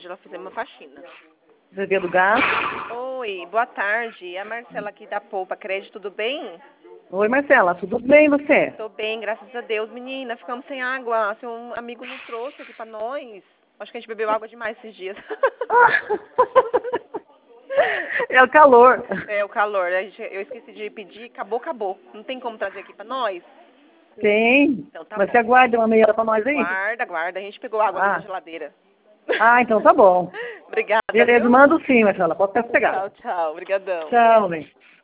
Ela fizemos uma faxina. Zé do Gás. Oi, boa tarde. É a Marcela aqui da Poupa Crédito, tudo bem? Oi, Marcela, tudo bem você? Tô bem, graças a Deus. Menina, ficamos sem água. Seu amigo não trouxe aqui pra nós. Acho que a gente bebeu água demais esses dias. É o calor. É, o calor. Eu esqueci de pedir, acabou. Não tem como trazer aqui pra nós? Tem. Então tá Mas bom. você aguarda uma meia hora pra nós aí? Guarda. A gente pegou água ali na geladeira. Então tá bom. Obrigada, Beleza, viu? mando sim, Marcela. Pode pegar. Tchau. Obrigadão. Tchau, bem.